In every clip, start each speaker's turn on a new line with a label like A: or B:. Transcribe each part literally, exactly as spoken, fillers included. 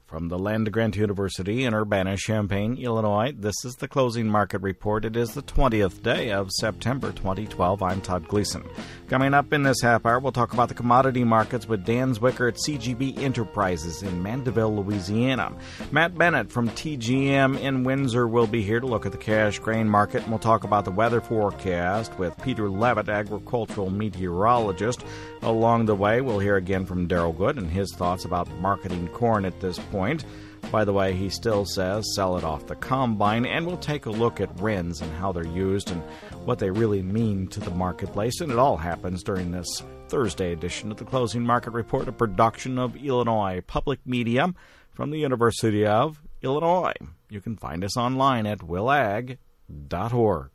A: From the Land-Grant University in Urbana-Champaign, Illinois, this is the Closing Market Report. It is the twentieth day of September twenty twelve. I'm Todd Gleason. Coming up in this half hour, we'll talk about the commodity markets with Dan Zwicker at C G B Enterprises in Mandeville, Louisiana. Matt Bennett from T G M in Windsor will be here to look at the cash grain market, and we'll talk about the weather forecast with Peter Levitt, agricultural meteorologist. Along the way, we'll hear again from Daryl Good and his thoughts about marketing corn at this point. By the way, he still says sell it off the combine, and we'll take a look at R I Ns and how they're used and what they really mean to the marketplace. And it all happens during this Thursday edition of the Closing Market Report, a production of Illinois Public Media from the University of Illinois. You can find us online at willag dot org.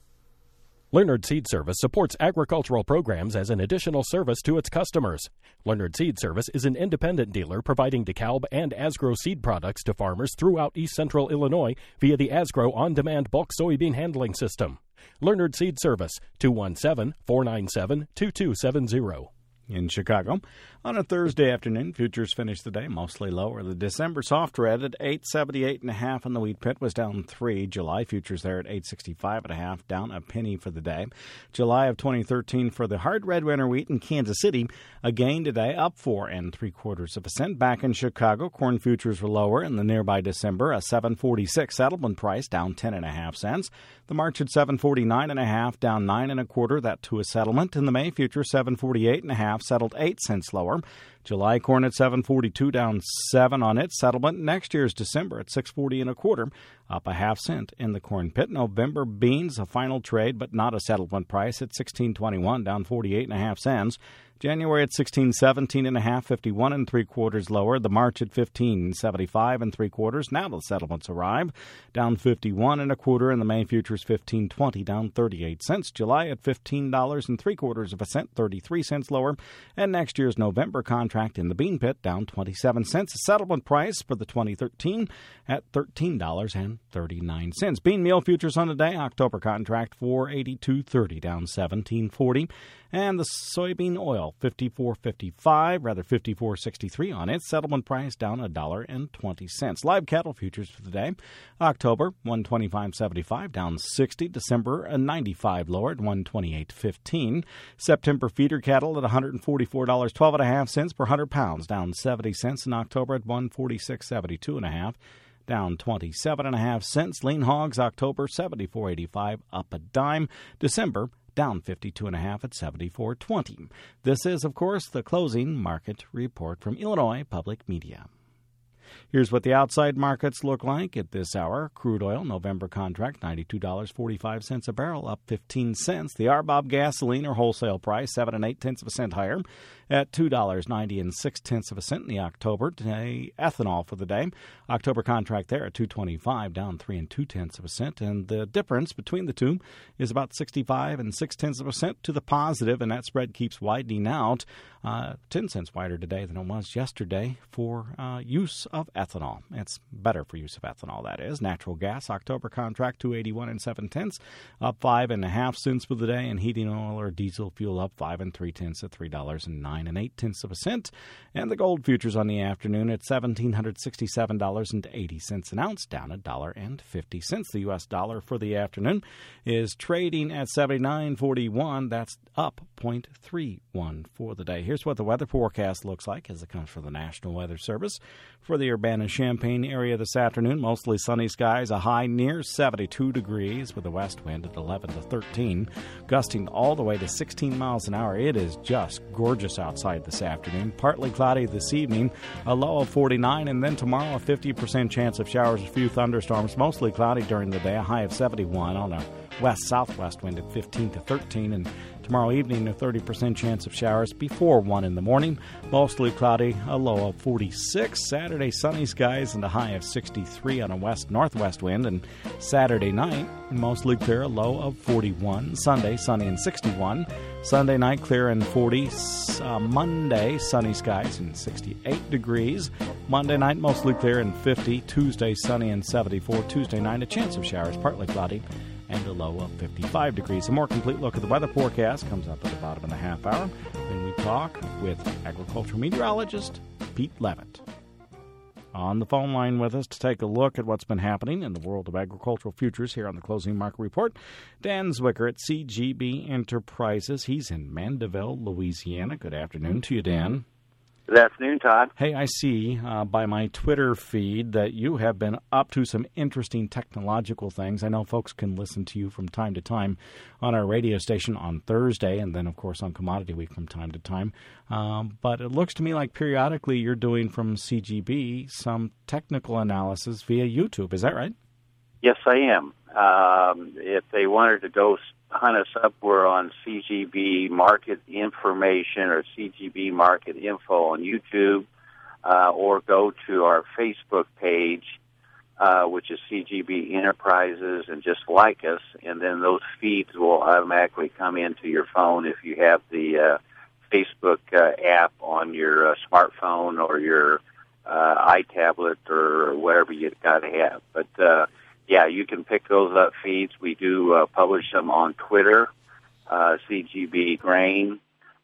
B: Leonard Seed Service supports agricultural programs as an additional service to its customers. Leonard Seed Service is an independent dealer providing DeKalb and Asgrow seed products to farmers throughout east central Illinois via the Asgrow on-demand bulk soybean handling system. Leonard Seed Service, two one seven, four nine seven, two two seven zero.
A: In Chicago, on a Thursday afternoon, futures finished the day mostly lower. The December soft red at eight seventy-eight and a half, and the wheat pit was down three. July futures there at eight sixty-five and a half, down a penny for the day. July of twenty thirteen for the hard red winter wheat in Kansas City, a gain today, up four and three quarters of a cent. Back in Chicago, corn futures were lower in the nearby December, a seven forty-six settlement price, down ten and a half cents. The March at seven forty-nine and a half, down nine and a quarter. That to a settlement. In the May future, seven forty-eight and a half, settled eight cents lower. July corn at seven forty-two, down seven on its settlement. Next year's December at six forty and a quarter, up a half cent in the corn pit. November beans, a final trade, but not a settlement price at sixteen twenty-one, down forty-eight and a half cents. January at sixteen seventeen and a half, fifty-one and three quarters lower. The March at fifteen seventy-five and three quarters. Now the settlements arrive, down fifty-one and a quarter, and the May futures fifteen twenty, down thirty-eight cents. July at fifteen dollars and three quarters of a cent, thirty-three cents lower. And next year's November contract in the bean pit, down twenty-seven cents. The settlement price for the twenty thirteen at thirteen dollars and thirty-nine cents. Bean meal futures on the day, October contract four eighty-two thirty, down seventeen forty. And the soybean oil, fifty-four fifty-five, rather fifty-four sixty-three on it. Settlement price down a dollar and twenty cents. Live cattle futures for the day, October one twenty-five seventy-five, down sixty. December a ninety-five lower at one twenty-eight fifteen. September feeder cattle at one forty-four dollars and twelve and a half cents per one hundred pounds, down seventy cents. In October at one forty-six seventy-two and a half, down twenty-seven and a half cents. Lean hogs October seventy-four eighty-five, up a dime. December down fifty-two and a half at seventy-four twenty. This is, of course, the Closing Market Report from Illinois Public Media. Here's what the outside markets look like at this hour. Crude oil, November contract, ninety-two dollars and forty-five cents a barrel, up fifteen cents. The R B O B gasoline or wholesale price, seven and eight tenths of a cent higher at two dollars and ninety and six tenths of a cent in the October. Today, ethanol for the day. October contract there at two twenty-five, down three and two tenths of a cent. And the difference between the two is about sixty-five and six tenths of a cent to the positive, and that spread keeps widening out. Uh, ten cents wider today than it was yesterday for uh, use of ethanol. It's better for use of ethanol, that is. Natural gas, October contract, two eighty-one and seven tenths, up five and a half cents for the day, and heating oil or diesel fuel up five and three tenths at three dollars and nine and eight tenths of a cent. And the gold futures on the afternoon at one thousand seven hundred sixty-seven dollars and eighty cents an ounce, down a dollar and fifty cents. The U S dollar for the afternoon is trading at seventy-nine forty-one. That's up zero point three one for the day. Here's what the weather forecast looks like as it comes from the National Weather Service. For the Urbana-Champaign area this afternoon, mostly sunny skies, a high near seventy-two degrees with a west wind at eleven to thirteen, gusting all the way to sixteen miles an hour. It is just gorgeous outside this afternoon. Partly cloudy this evening, a low of forty-nine, and then tomorrow a fifty percent chance of showers, a few thunderstorms, mostly cloudy during the day, a high of seventy-one on a west-southwest wind at fifteen to thirteen, and tomorrow evening a thirty percent chance of showers before one in the morning, mostly cloudy, a low of forty-six. Saturday, sunny skies and a high of sixty-three on a west-northwest wind, and Saturday night, mostly clear, a low of forty-one. Sunday, sunny and sixty-one. Sunday night, clear and forty. Uh, Monday, sunny skies and sixty-eight degrees. Monday night, mostly clear and fifty. Tuesday, sunny and seventy-four. Tuesday night, a chance of showers, partly cloudy, and a low of fifty-five degrees. A more complete look at the weather forecast comes up at the bottom of the half hour when we talk with agricultural meteorologist Pete Levitt. On the phone line with us to take a look at what's been happening in the world of agricultural futures here on the Closing Market Report, Dan Zwicker at C G B Enterprises. He's in Mandeville, Louisiana. Good afternoon to you, Dan.
C: Good afternoon, Todd.
A: Hey, I see uh, by my Twitter feed that you have been up to some interesting technological things. I know folks can listen to you from time to time on our radio station on Thursday and then, of course, on Commodity Week from time to time. Um, but it looks to me like periodically you're doing from C G B some technical analysis via YouTube. Is that right?
C: Yes, I am. Um, if they wanted to go hunt us up, we're on C G B Market Information or C G B Market Info on YouTube, uh, or go to our Facebook page, uh, which is C G B Enterprises, and just like us, and then those feeds will automatically come into your phone if you have the uh, Facebook uh, app on your uh, smartphone or your uh, iTablet or whatever you've got to have. But uh, Yeah, you can pick those up feeds. We do uh, publish them on Twitter, uh, C G B Grain,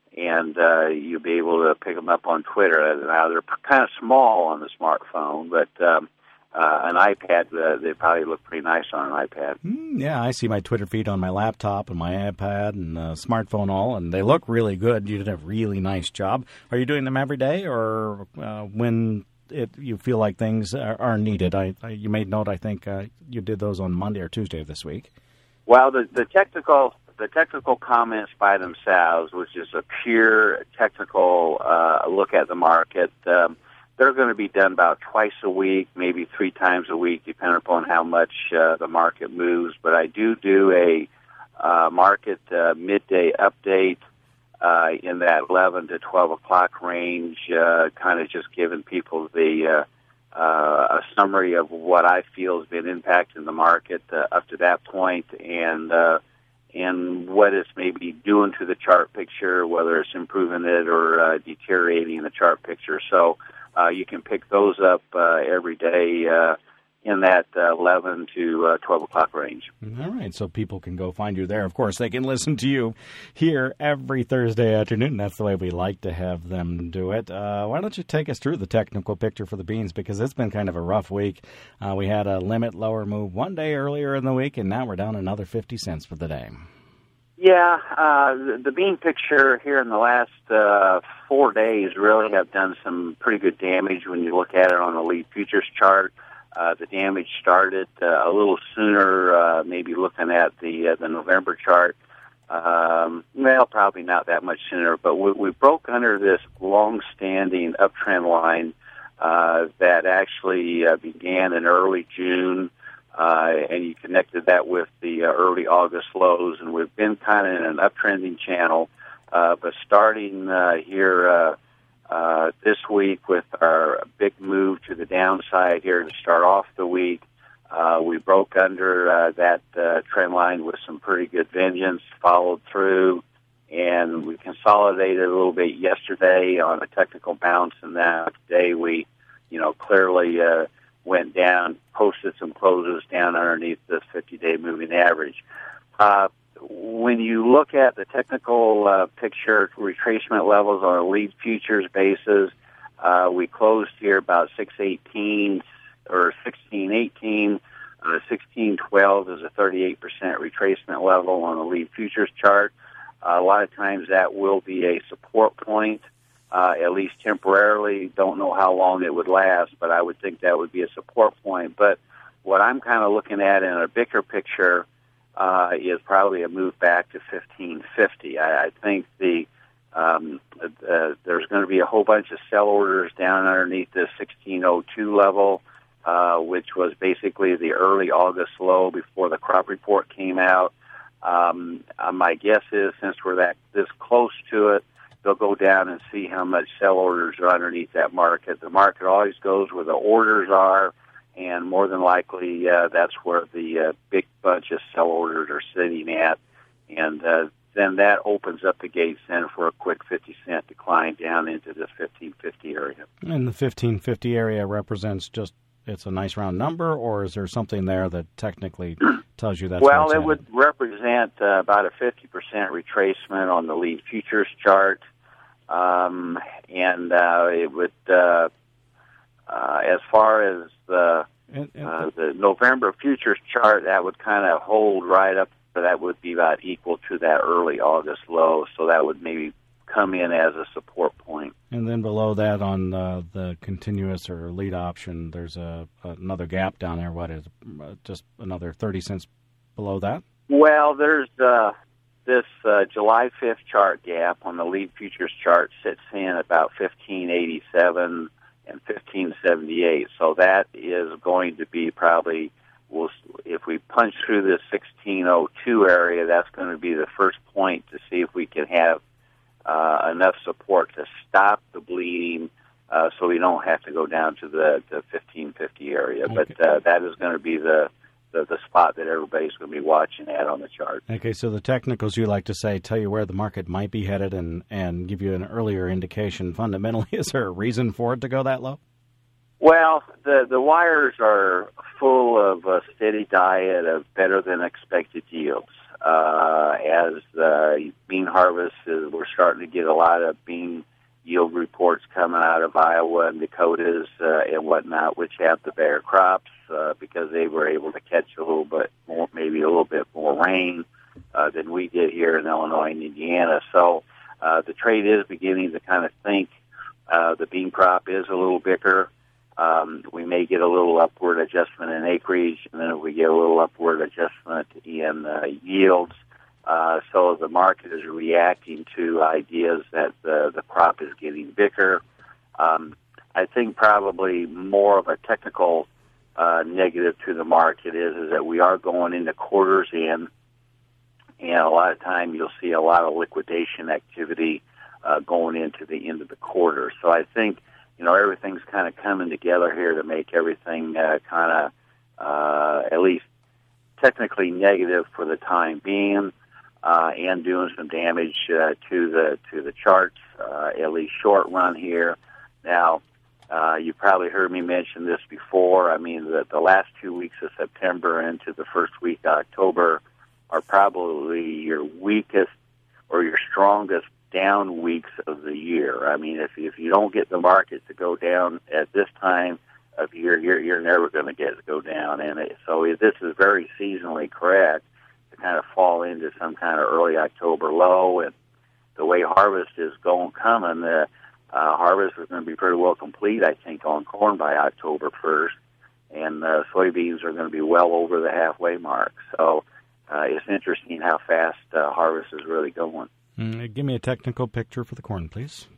C: and uh, you'll be able to pick them up on Twitter. Now, they're kind of small on the smartphone, but um, uh, an iPad, uh, they probably look pretty nice on an iPad.
A: Mm, yeah, I see my Twitter feed on my laptop and my iPad and uh, smartphone all, and they look really good. You did a really nice job. Are you doing them every day or uh, when It, you feel like things are, are needed? I, I, you made note, I think, uh, you did those on Monday or Tuesday of this week.
C: Well, the, the technical the technical comments by themselves, which is a pure technical uh, look at the market, um, they're going to be done about twice a week, maybe three times a week, depending upon how much uh, the market moves. But I do do a uh, market uh, midday update Uh, in that eleven to twelve o'clock range, uh, kind of just giving people the uh, uh, a summary of what I feel has been impacting the market uh, up to that point, and uh, and what it's maybe doing to the chart picture, whether it's improving it or uh, deteriorating the chart picture. So uh, you can pick those up uh, every day uh, in that uh, eleven to twelve o'clock range.
A: All right, so people can go find you there. Of course, they can listen to you here every Thursday afternoon. That's the way we like to have them do it. Uh, why don't you take us through the technical picture for the beans, because it's been kind of a rough week. Uh, we had a limit lower move one day earlier in the week, and now we're down another fifty cents for the day.
C: Yeah, uh, the, the bean picture here in the last uh, four days really have done some pretty good damage when you look at it on the lead futures chart. Uh, the damage started uh, a little sooner, uh, maybe looking at the uh, the November chart. Um, well, probably not that much sooner, but we, we broke under this long-standing uptrend line uh, that actually uh, began in early June, uh, and you connected that with the uh, early August lows, and we've been kind of in an uptrending channel, uh, but starting uh, here uh, Uh, this week with our big move to the downside here to start off the week. Uh, we broke under uh, that uh, trend line with some pretty good vengeance, followed through, and we consolidated a little bit yesterday on a technical bounce, and now today we, you know, clearly uh, went down, posted some closes down underneath the fifty-day moving average. Uh, When you look at the technical uh, picture retracement levels on a lead futures basis, uh, we closed here about six eighteen or sixteen eighteen. Uh, sixteen twelve is a thirty-eight percent retracement level on the lead futures chart. Uh, a lot of times that will be a support point, uh, at least temporarily. Don't know how long it would last, but I would think that would be a support point. But what I'm kind of looking at in a bigger picture Uh, is probably a move back to fifteen fifty. I, I think the um, uh, there's going to be a whole bunch of sell orders down underneath this sixteen oh two level, uh, which was basically the early August low before the crop report came out. Um, uh, my guess is since we're that this close to it, they'll go down and see how much sell orders are underneath that market. The market always goes where the orders are, and more than likely, uh, that's where the uh, big bunch of sell orders are sitting at. And uh, then that opens up the gates then for a quick fifty cent decline down into this fifteen fifty area.
A: And the fifteen fifty area represents just, it's a nice round number, or is there something there that technically tells you that's
C: well, it would represent uh, about a fifty percent retracement on the lead futures chart. Um, and uh, it would... Uh, Uh, as far as the
A: And, and,
C: uh, the November futures chart, that would kind of hold right up. That would be about equal to that early August low. So that would maybe come in as a support point.
A: and then below that on the, the continuous or lead option, there's a another gap down there. What is it? Just another thirty cents below that?
C: Well, there's uh, this uh, July fifth chart gap on the lead futures chart sits in about fifteen eighty-seven and fifteen seventy-eight. So that is going to be probably, we'll, if we punch through this sixteen oh two area, that's going to be the first point to see if we can have uh, enough support to stop the bleeding, uh, so we don't have to go down to the, the fifteen fifty area.
A: Okay.
C: But uh, that is going to be the The, the spot that everybody's going to be watching at on the chart.
A: Okay, so the technicals, you like to say, tell you where the market might be headed and, and give you an earlier indication. Fundamentally, is there a reason for it to go that low?
C: Well, the, the wires are full of a steady diet of better-than-expected yields. Uh, as the bean harvest, is, we're starting to get a lot of bean yield reports coming out of Iowa and Dakotas uh, and whatnot, which have the better crops uh, because they were able to catch a little bit more, maybe a little bit more rain uh, than we did here in Illinois and Indiana. So uh, the trade is beginning to kind of think uh, the bean crop is a little bigger. Um, we may get a little upward adjustment in acreage, and then if we get a little upward adjustment in uh, yields, Uh, so the market is reacting to ideas that the, the crop is getting bigger. Um, I think probably more of a technical uh, negative to the market is, is that we are going into quarters in, and a lot of time you'll see a lot of liquidation activity uh, going into the end of the quarter. So I think, you know, everything's kind of coming together here to make everything uh, kind of uh, at least technically negative for the time being. Uh, and doing some damage uh, to the to the charts, uh, at least short run here. Now, uh, you probably heard me mention this before. I mean, the, the last two weeks of September into the first week of October are probably your weakest or your strongest down weeks of the year. I mean, if if you don't get the market to go down at this time of year, you're you're never going to get it to go down. And it, so this is very seasonally correct. Kind of fall into some kind of early October low, and the way harvest is going coming, the uh, harvest is going to be pretty well complete, I think, on corn by October first, and uh, soybeans are going to be well over the halfway mark. So uh, it's interesting how fast uh, harvest is really going.
A: Mm, give me a technical picture for the corn, please.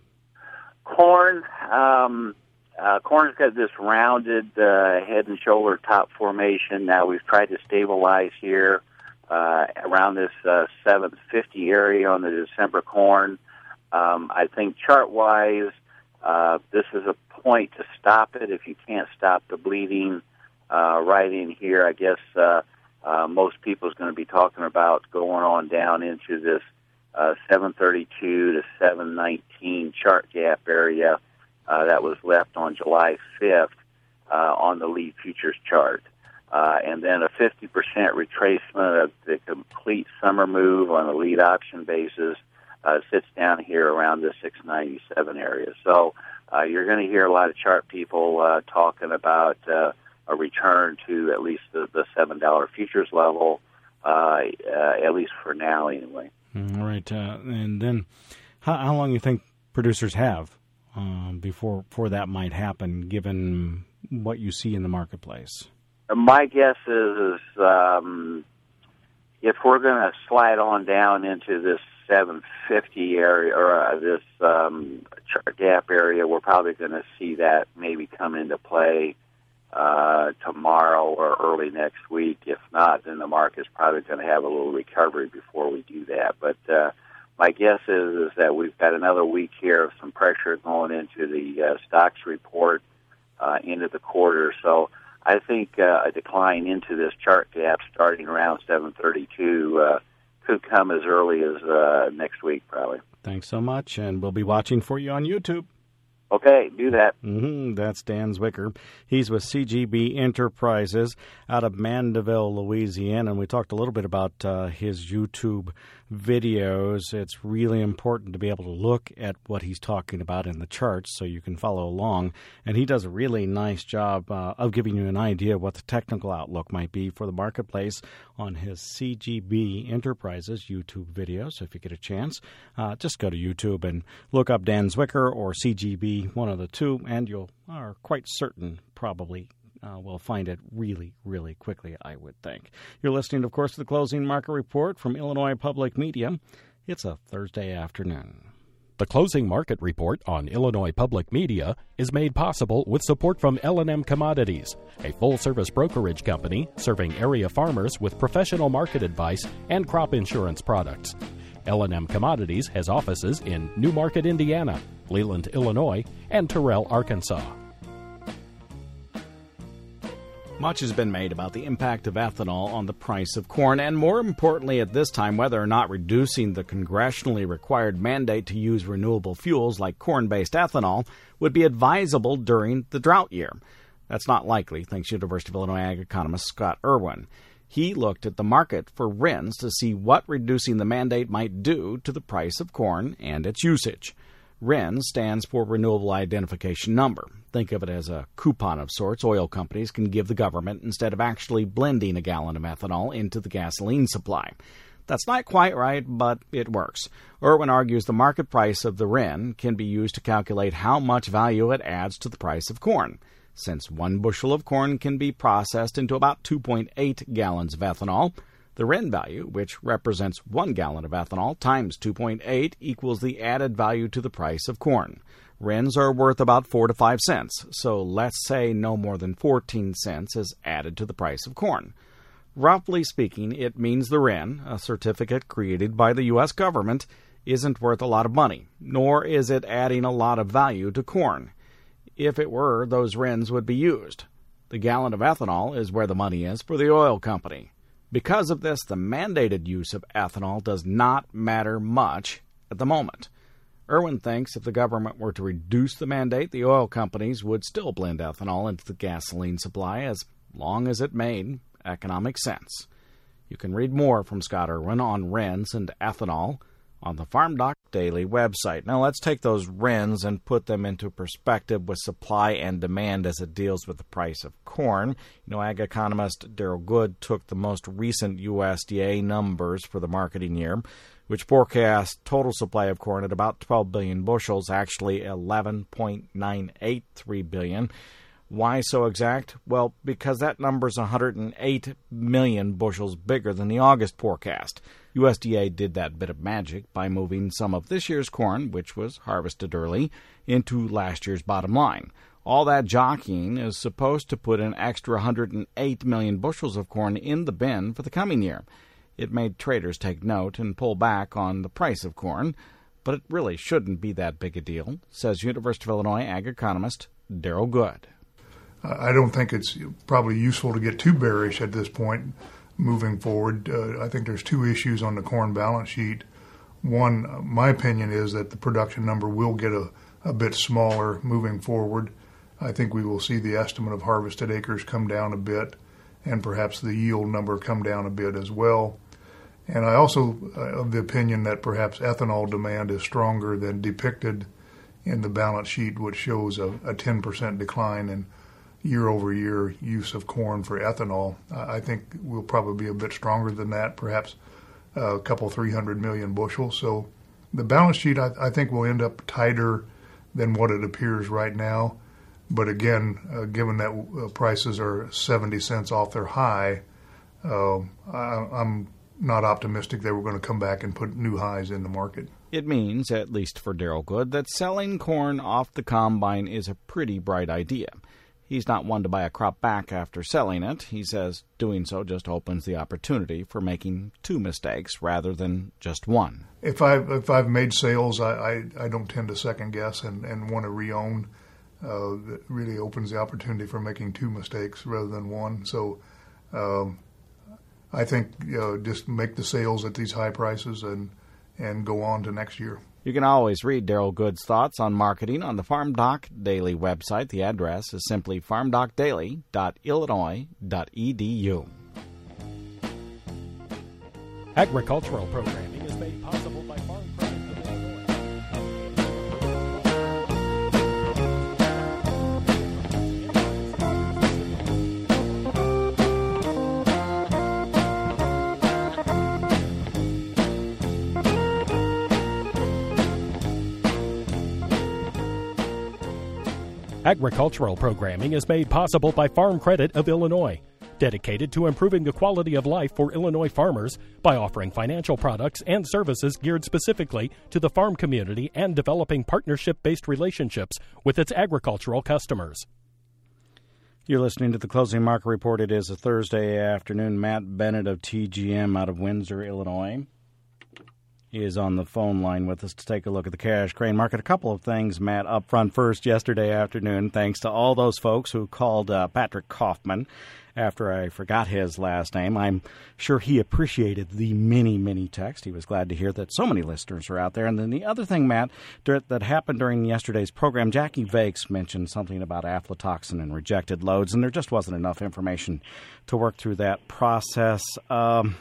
C: Corn, um, uh, corn's got this rounded uh, head and shoulder top formation. Now we've tried to stabilize here Uh, around this uh, seven fifty area on the December corn. Um, I think chart-wise, uh, this is a point to stop it. If you can't stop the bleeding uh, right in here, I guess uh, uh, most people is going to be talking about going on down into this uh, seven thirty-two to seven nineteen chart gap area uh, that was left on July fifth uh, on the lead futures chart. Uh, and then a fifty percent retracement of the complete summer move on a lead option basis uh, sits down here around the six ninety-seven area. So uh, you're going to hear a lot of chart people uh, talking about uh, a return to at least the, the seven dollar futures level, uh, uh, at least for now anyway.
A: All right. Uh, and then how, how long do you think producers have um, before, before that might happen, given what you see in the marketplace?
C: My guess is, is um, if we're going to slide on down into this seven fifty area or uh, this um, chart gap area, we're probably going to see that maybe come into play uh, tomorrow or early next week. If not, then the market's probably going to have a little recovery before we do that. But uh, my guess is, is that we've got another week here of some pressure going into the uh, stocks report uh, into the quarter. So I think uh, a decline into this chart gap starting around seven thirty-two uh, could come as early as uh, next week, probably.
A: Thanks so much, and we'll be watching for you on YouTube.
C: Okay, do that.
A: Mm-hmm, that's Dan Zwicker. He's with C G B Enterprises out of Mandeville, Louisiana, and we talked a little bit about uh, his YouTube videos. It's really important to be able to look at what he's talking about in the charts so you can follow along, and he does a really nice job uh, of giving you an idea of what the technical outlook might be for the marketplace on his C G B Enterprises YouTube videos. So if you get a chance, uh, just go to YouTube and look up Dan Zwicker or C G B, one of the two, and you are quite certain probably Uh, we'll find it really, really quickly, I would think. You're listening, of course, to the Closing Market Report from Illinois Public Media. It's a Thursday afternoon.
B: The Closing Market Report on Illinois Public Media is made possible with support from L and M Commodities, a full-service brokerage company serving area farmers with professional market advice and crop insurance products. L and M Commodities has offices in New Market, Indiana, Leland, Illinois, and Terrell, Arkansas.
A: Much has been made about the impact of ethanol on the price of corn, and more importantly at this time, whether or not reducing the congressionally required mandate to use renewable fuels like corn-based ethanol would be advisable during the drought year. That's not likely, thanks University of Illinois ag economist Scott Irwin. He looked at the market for R I Ns to see what reducing the mandate might do to the price of corn and its usage. R I N stands for Renewable Identification Number. Think of it as a coupon of sorts oil companies can give the government instead of actually blending a gallon of ethanol into the gasoline supply. That's not quite right, but it works. Irwin argues the market price of the R I N can be used to calculate how much value it adds to the price of corn. Since one bushel of corn can be processed into about two point eight gallons of ethanol, the R I N value, which represents one gallon of ethanol times two point eight, equals the added value to the price of corn. R I Ns are worth about four to five cents, so let's say no more than fourteen cents is added to the price of corn. Roughly speaking, it means the R I N, a certificate created by the U S government, isn't worth a lot of money, nor is it adding a lot of value to corn. If it were, those R I Ns would be used. The gallon of ethanol is where the money is for the oil company. Because of this, the mandated use of ethanol does not matter much at the moment. Irwin thinks if the government were to reduce the mandate, the oil companies would still blend ethanol into the gasoline supply as long as it made economic sense. You can read more from Scott Irwin on R I Ns and ethanol on the Farm Doc Daily website. Now let's take those R I Ns and put them into perspective with supply and demand as it deals with the price of corn. You know, ag economist Daryl Good took the most recent U S D A numbers for the marketing year, which forecast total supply of corn at about twelve billion bushels, actually eleven point nine eight three billion. Why so exact? Well, because that number is one hundred eight million bushels bigger than the August forecast. U S D A did that bit of magic by moving some of this year's corn, which was harvested early, into last year's bottom line. All that jockeying is supposed to put an extra one hundred eight million bushels of corn in the bin for the coming year. It made traders take note and pull back on the price of corn, but it really shouldn't be that big a deal, says University of Illinois ag economist Daryl Good.
D: I don't think it's probably useful to get too bearish at this point moving forward. Uh, I think there's two issues on the corn balance sheet. One, my opinion is that the production number will get a, a bit smaller moving forward. I think we will see the estimate of harvested acres come down a bit and perhaps the yield number come down a bit as well. And I also uh, of the opinion that perhaps ethanol demand is stronger than depicted in the balance sheet, which shows a, a ten percent decline in year-over-year use of corn for ethanol. I think we'll probably be a bit stronger than that, perhaps a couple, three hundred million bushels. So the balance sheet, I, I think, will end up tighter than what it appears right now. But again, uh, given that uh, prices are seventy cents off their high, uh, I, I'm not optimistic that we're going to come back and put new highs in the market.
A: It means, at least for Daryl Good, that selling corn off the combine is a pretty bright idea. He's not one to buy a crop back after selling it. He says doing so just opens the opportunity for making two mistakes rather than just one.
D: If I've, if I've made sales, I, I, I don't tend to second guess and, and want to re-own. Uh, that really opens the opportunity for making two mistakes rather than one. So um, I think uh, just make the sales at these high prices and, and go on to next year.
A: You can always read Daryl Good's thoughts on marketing on the Farm Doc Daily website. The address is simply farm doc daily dot illinois dot e d u.
B: Agricultural programming is made possible by Farm Credit of Agricultural programming is made possible by Farm Credit of Illinois, dedicated to improving the quality of life for Illinois farmers by offering financial products and services geared specifically to the farm community and developing partnership-based relationships with its agricultural customers.
A: You're listening to the Closing Market Report. It is a Thursday afternoon. Matt Bennett of T G M out of Windsor, Illinois, is on the phone line with us to take a look at the cash grain market. A couple of things, Matt, up front first. Yesterday afternoon, thanks to all those folks who called uh, Patrick Kaufman after I forgot his last name. I'm sure he appreciated the many, many texts. He was glad to hear that so many listeners are out there. And then the other thing, Matt, that happened during yesterday's program, Jackie Vakes mentioned something about aflatoxin and rejected loads, and there just wasn't enough information to work through that process. Um...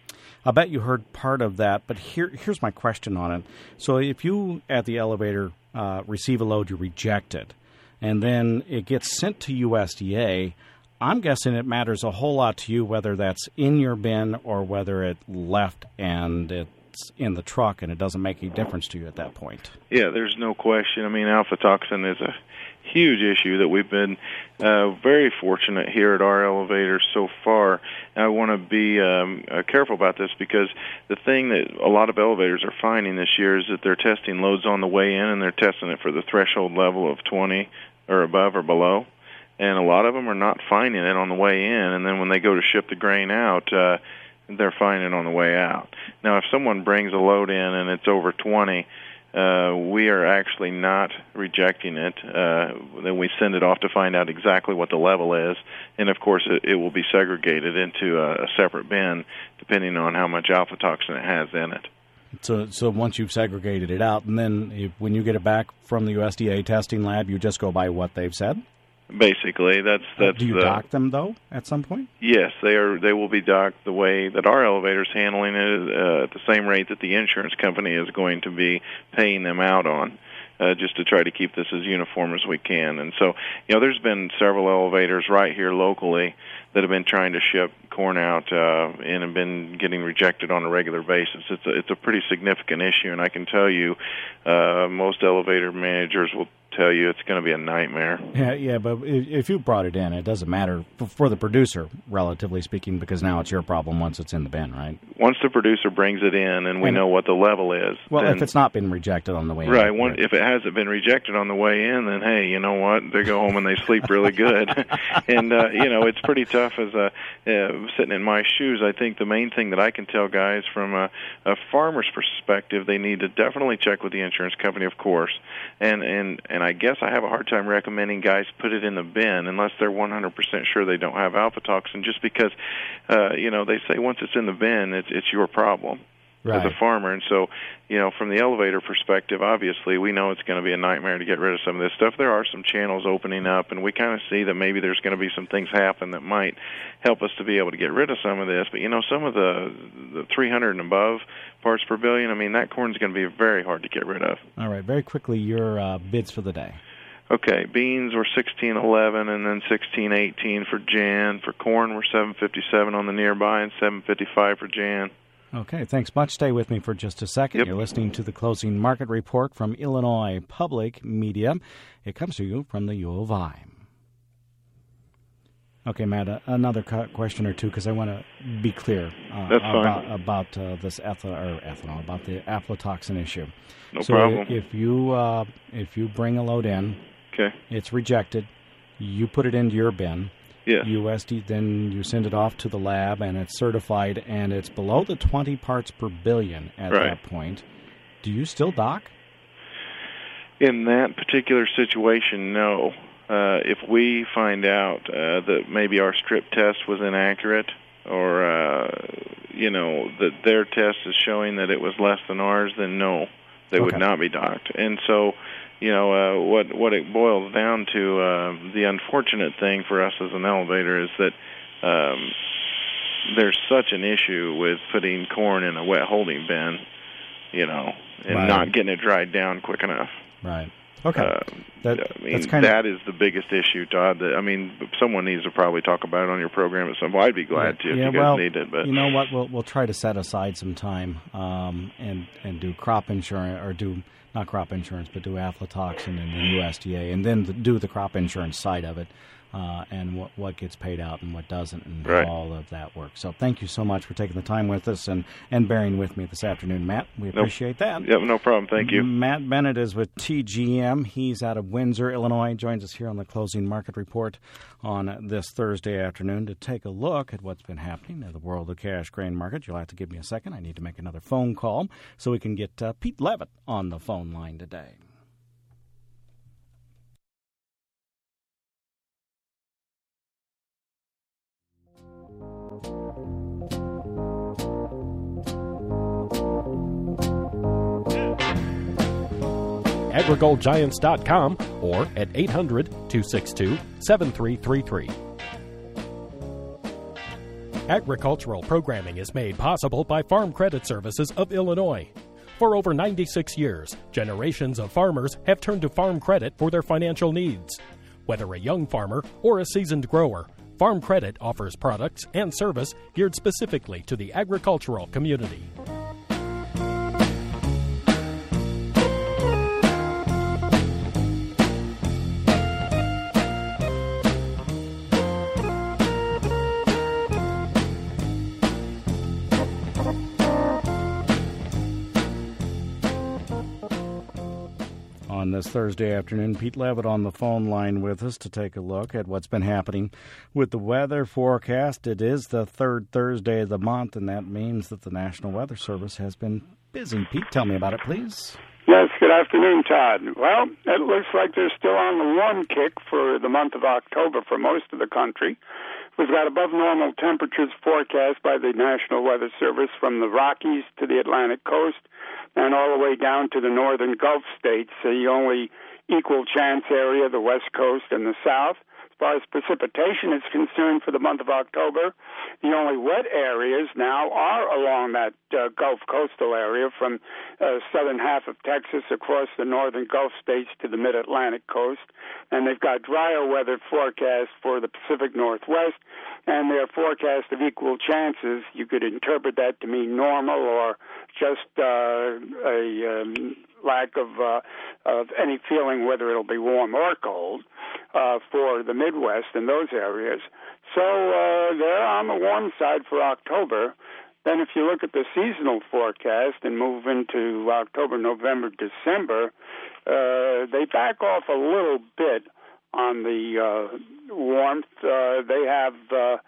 A: I bet you heard part of that, but here, here's my question on it. So if you, at the elevator, uh, receive a load, you reject it, and then it gets sent to U S D A, I'm guessing it matters a whole lot to you whether that's in your bin or whether it left and it's in the truck, and it doesn't make any difference to you at that point.
E: Yeah, there's no question. I mean, aflatoxin is a huge issue that we've been uh, very fortunate here at our elevator so far. And I want to be um, uh, careful about this because the thing that a lot of elevators are finding this year is that they're testing loads on the way in, and they're testing it for the threshold level of twenty or above or below. And a lot of them are not finding it on the way in, and then when they go to ship the grain out, uh, they're finding it on the way out. Now, if someone brings a load in and it's over twenty, Uh, we are actually not rejecting it. Uh, then we send it off to find out exactly what the level is, and of course it, it will be segregated into a, a separate bin depending on how much aflatoxin it has in it.
A: So, so once you've segregated it out, and then if, when you get it back from the U S D A testing lab, you just go by what they've said?
E: Basically, that's that's.
A: Uh, do you
E: the,
A: dock them though at some point?
E: Yes, they are. They will be docked the way that our elevator's handling it, uh, at the same rate that the insurance company is going to be paying them out on, uh, just to try to keep this as uniform as we can. And so, you know, there's been several elevators right here locally that have been trying to ship corn out uh, and have been getting rejected on a regular basis. It's a, it's a pretty significant issue, and I can tell you, uh, most elevator managers will tell you it's going to be a nightmare.
A: Yeah, yeah, but if you brought it in, it doesn't matter for the producer, relatively speaking, because now it's your problem once it's in the bin, right?
E: Once the producer brings it in and we and, know what the level is.
A: Well,
E: then,
A: if it's not been rejected on the way
E: right,
A: in.
E: Right,
A: right.
E: If it hasn't been rejected on the way in, then, hey, you know what? They go home and they sleep really good. and, uh, you know, it's pretty tough as a, uh, sitting in my shoes. I think the main thing that I can tell guys from a, a farmer's perspective, they need to definitely check with the insurance company, of course. And, and, and I guess I have a hard time recommending guys put it in the bin unless they're one hundred percent sure they don't have aflatoxin, just because, uh, you know, they say once it's in the bin, it's, it's your problem. Right. As a farmer. And so, you know, from the elevator perspective, obviously, we know it's going to be a nightmare to get rid of some of this stuff. There are some channels opening up, and we kind of see that maybe there's going to be some things happen that might help us to be able to get rid of some of this. But, you know, some of the, the three hundred and above parts per billion, I mean, that corn's going to be very hard to get rid of.
A: All right. Very quickly, your uh, bids for the day.
E: Okay, beans were sixteen eleven and then sixteen eighteen for Jan. For corn, we're seven fifty-seven on the nearby and seven fifty-five for Jan.
A: Okay, thanks much. Stay with me for just a second.
E: Yep.
A: You're listening to the Closing Market Report from Illinois Public Media. It comes to you from the U of I. Okay, Matt, uh, another question or two, because I want to be clear uh,
E: That's
A: about,
E: fine.
A: about uh, this ethanol, or ethanol, about the aflatoxin issue.
E: No
A: so
E: problem.
A: if you uh, if you bring a load in,
E: okay,
A: it's rejected, you put it into your bin.
E: Yes.
A: U S D, then you send it off to the lab, and it's certified, and it's below the twenty parts per billion at
E: right.
A: that point. Do you still dock?
E: In that particular situation, no. Uh, if we find out uh, that maybe our strip test was inaccurate, or uh, you know that their test is showing that it was less than ours, then no. They
A: okay.
E: would not be docked. And so, you know, uh, what what it boils down to, uh, the unfortunate thing for us as an elevator is that um, there's such an issue with putting corn in a wet holding bin, you know, and
A: right.
E: not getting it dried down quick enough.
A: Right. Okay.
E: Uh,
A: that,
E: I mean,
A: that's kind
E: that
A: of...
E: is the biggest issue, Todd. That, I mean, someone needs to probably talk about it on your program at some point. I'd be glad
A: yeah,
E: to if
A: yeah,
E: you guys
A: well,
E: need it. But
A: you know what? We'll we'll try to set aside some time um, and and do crop insurance or do not crop insurance, but do aflatoxin and then U S D A, and then the, do the crop insurance side of it. Uh, and what, what gets paid out and what doesn't, and
E: right.
A: how all of that works. So thank you so much for taking the time with us and, and bearing with me this afternoon, Matt. We appreciate
E: nope.
A: that.
E: Yep, no problem. Thank you.
A: Matt Bennett is with T G M. He's out of Windsor, Illinois. Joins us here on the Closing Market Report on this Thursday afternoon to take a look at what's been happening in the world of cash grain market. You'll have to give me a second. I need to make another phone call so we can get uh, Pete Levitt on the phone line today.
B: agrigold giants dot com or at eight hundred, two six two, seven three three three. Agricultural programming is made possible by Farm Credit Services of Illinois. For over ninety-six years, generations of farmers have turned to Farm Credit for their financial needs. Whether a young farmer or a seasoned grower, Farm Credit offers products and service geared specifically to the agricultural community.
A: On this Thursday afternoon, Pete Levitt on the phone line with us to take a look at what's been happening with the weather forecast. It is the third Thursday of the month, and that means that the National Weather Service has been busy. Pete, tell me about it, please.
F: Yes, good afternoon, Todd. Well, it looks like they're still on the warm kick for the month of October for most of the country. We've got above normal temperatures forecast by the National Weather Service from the Rockies to the Atlantic coast and all the way down to the northern Gulf states, the only equal chance area, the West Coast and the South. As far as precipitation is concerned for the month of October, the only wet areas now are along that uh, Gulf coastal area from uh, southern half of Texas across the northern Gulf states to the mid-Atlantic coast. And they've got drier weather forecast for the Pacific Northwest, and their forecast of equal chances, you could interpret that to mean normal or just uh, a um, lack of, uh, of any feeling whether it'll be warm or cold uh, for the Midwest and those areas. So uh, they're on the warm side for October. Then if you look at the seasonal forecast and move into October, November, December, uh, they back off a little bit on the uh, warmth. Uh, they have, uh,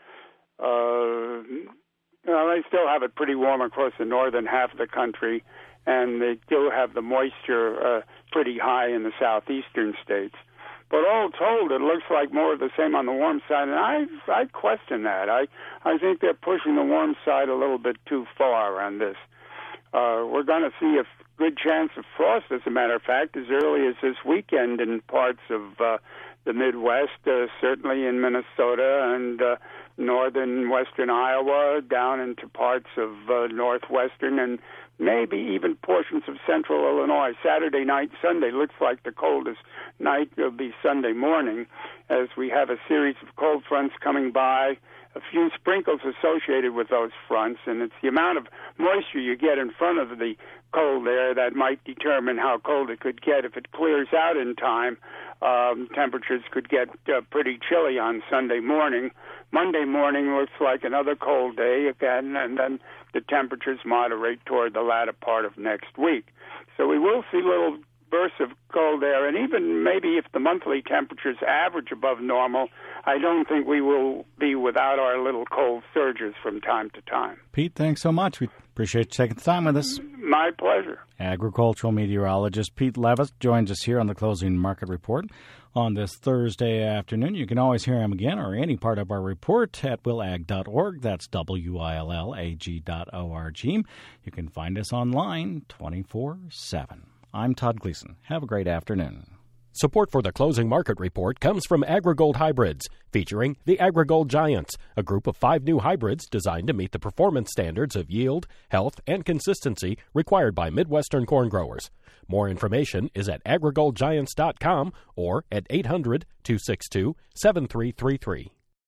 F: uh, you know, they still have it pretty warm across the northern half of the country, and they do have the moisture uh, pretty high in the southeastern states. But all told, it looks like more of the same on the warm side, and I I question that. I, I think they're pushing the warm side a little bit too far on this. Uh, we're going to see a good chance of frost, as a matter of fact, as early as this weekend in parts of uh, the Midwest, uh, certainly in Minnesota and uh, northern western Iowa, down into parts of uh, northwestern and maybe even portions of central Illinois. Saturday night, Sunday looks like the coldest night will be Sunday morning, as we have a series of cold fronts coming by, a few sprinkles associated with those fronts, and it's the amount of moisture you get in front of the cold air that might determine how cold it could get. If it clears out in time, um, temperatures could get uh, pretty chilly on Sunday morning. Monday morning looks like another cold day again, and then the temperatures moderate toward the latter part of next week. So we will see little bursts of cold air, and even maybe if the monthly temperatures average above normal, I don't think we will be without our little cold surges from time to time.
A: Pete, thanks so much. We appreciate you taking the time with us.
F: My pleasure.
A: Agricultural meteorologist Pete Levis joins us here on the Closing Market Report on this Thursday afternoon. You can always hear him again or any part of our report at will ag dot org. That's W I L L A G dot O R G. You can find us online twenty-four seven. I'm Todd Gleason. Have a great afternoon.
B: Support for the Closing Market Report comes from AgriGold Hybrids, featuring the AgriGold Giants, a group of five new hybrids designed to meet the performance standards of yield, health, and consistency required by Midwestern corn growers. More information is at agri gold giants dot com or at eight hundred, two six two, seven three three three.